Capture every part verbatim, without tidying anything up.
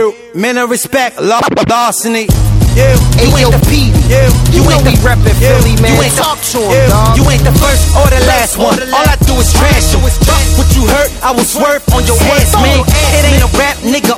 You, men of respect, law, larceny. You, you ain't the P D. You, you, you ain't the reppin' Philly, man. You ain't talk to him, you, dog. You ain't the first or the last one. All I do is trash you. What you heard, I will swerve on your ass, man. It ain't a rap, nigga.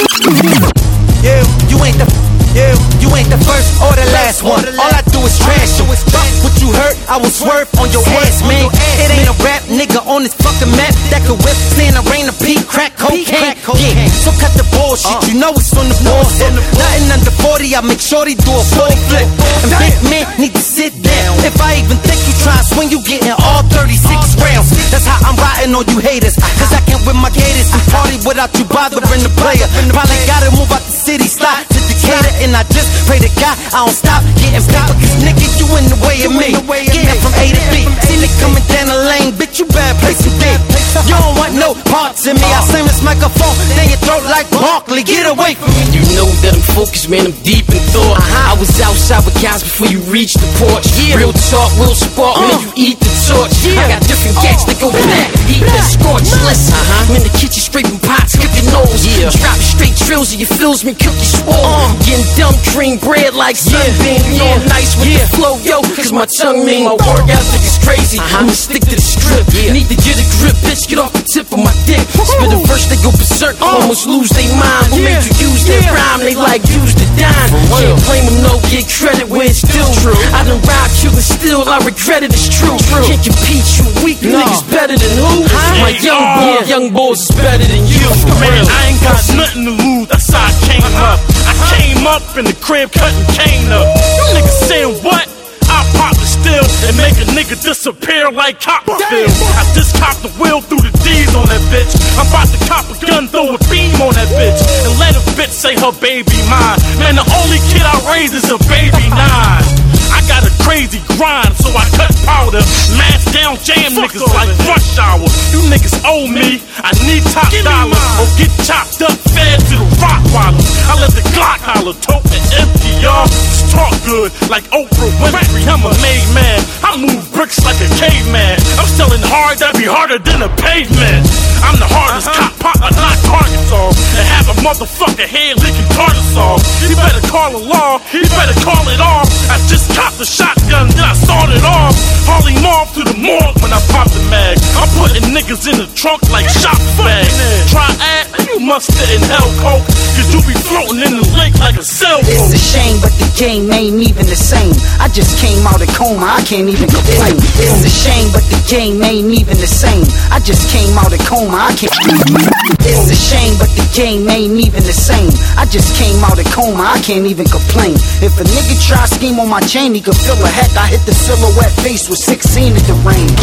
You, you ain't the you, you ain't the first or the last one. All I do is trash you. What you heard, I will swerve on your ass, man. It ain't a rap, nigga, on this fucking map that could whip, stand a rain of pee, crack cocaine. Yeah, so cut the bullshit, you know it's on the forehead. Nothing under forty, I make sure they do a full flip. And big men need to sit down. If I even think you try to swing, you getting all thirty-six rounds. That's how I'm riding on you haters. Cause I can't with my gators and party without you bothering the player. Probably gotta move out the city, slide to Decatur. And I just pray to God I don't stop getting paper. Cause nigga, you in the way of me. Getting from A to B. See me coming down the lane, bitch, you better play some dick. You don't want no parts in me. I slam this microphone down your throat like Barkley. Get away from me. You know that I'm focused, man, I'm deep in thought. uh-huh. I was outside with guys before you reached the porch. Yeah. Real talk, real spark, uh. man, you eat the torch. Yeah. I got different cats that go black, eat that scorch. Listen, uh-huh. I'm in the kitchen scraping pots, cooking nose. Yeah. Dropping straight trills of your fills me cookie swole. Uh. Getting dumb cream bread like sunbeam. Yeah. You know I'm nice with yeah. the flow, yo, cause my tongue mean. My work ethic is crazy, uh-huh. I'ma stick to the strip. Yeah. Need to get a grip, bitch, get off the tip of my dick. Spit a verse, they go berserk, uh. almost lose their mind. What yeah. made you use yeah. that rhyme? They like use the dime. Can't blame them, no, get credit where it's due. True. I done robbed you and still I regret it, it's true. true. Can't compete, you weak no. niggas better than who? Huh? My young boy, yeah. young boys is better than you. Man, I ain't got nothing to lose, that's how I came up. I came up in the crib cutting cane up. You niggas saying what? I pop the still and make a nigga disappear like Copperfield. I just copped the wheel through the D's on that bitch. I'm about to cop a gun, throw a beam on that bitch, and let a bitch say her baby mine. Man, the only kid I raise is a baby nine. I got a crazy grind, so I cut powder, mask down, jam niggas like rush hour. You niggas owe me, I need top dollar, or get chopped up, fed to the Rottweilers. I let the Glock holler, tote and empty, y'all. Just talk good, like Oprah Winfrey. I'm a made man, I move bricks like a caveman. I'm selling hard, that be harder than a pavement. I'm the hardest cop, pop, I knock targets off, and have a motherfucker head licking targets off. You better call the law, you better call it off. I just copped the shotgun, then I sawed it off. Harley Marv through the morgue when I pop the mag. I'm putting niggas in the trunk like shopping bags. Try act, you must sit in hell coke, cause you be floating in the lake like a sailboat. It's a shame, but the game ain't even the same. I just came out of coma, I can't even complain. It's a shame, but the game ain't even the same. I just came out of coma, I can't. It's a shame, but the game ain't even the same. I just came out of coma, I can't even complain. If a nigga try scheme on my chain, he could feel a heck. I hit the silhouette face with sixteen at the range.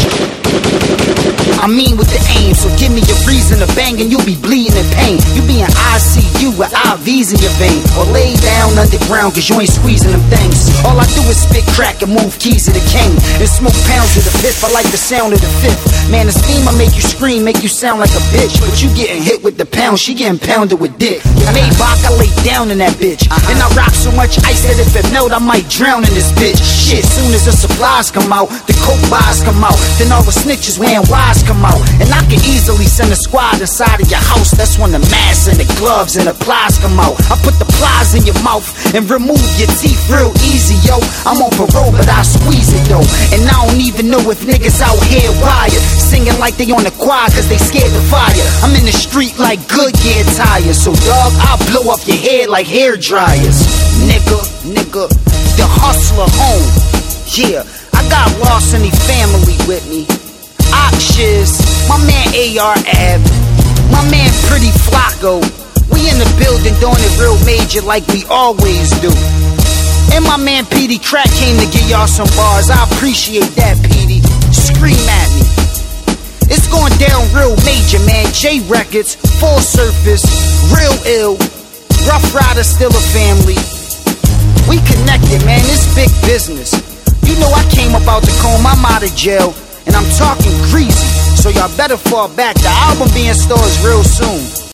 I mean with the aim, so give me a reason to bang and you'll be bleeding in pain. You be in I C U with I Vs in your vein, or lay down underground cause you ain't squeezing them things. All I do is spit crack and move keys of the cane, and smoke pounds of the piff. I like the sound of the fifth. Man, the steam I make you scream, make you sound like a bitch, but you getting hit with the pound, she getting pounded with dick. Maybach, I lay down in that bitch, uh-huh. and I rock so much ice that if it melt I might drown in this bitch. Shit, soon as the supplies come out, the coke bars come out, then all the snitches wearing wise come out, and I can easily send a squad inside of your house. That's when the mask and the gloves and the plies come out. I put the plies in your mouth and remove your teeth real easy, yo. I'm on parole, but I squeeze it though, and I don't even know if niggas out here wired, singing like they on the choir cause they scared the fire. I'm in the street like Goodyear tires, so dog, I'll blow up your head like hair dryers. Nigga, nigga, the hustler home. Yeah, I got Lost in the family with me. Oxshiz, my man A R Ab, my man Pretty Flacco. We in the building doing it real major like we always do. And my man P D Crack came to give y'all some bars. I appreciate that, P D. Scream at me. It's going down real major, man. J Records, Full Surface, Real Ill, Rough Rider, still a family. We connected, man. It's big business. You know I came up out the coma, I'm out of jail, and I'm talking greasy. So y'all better fall back. The album being stores real soon.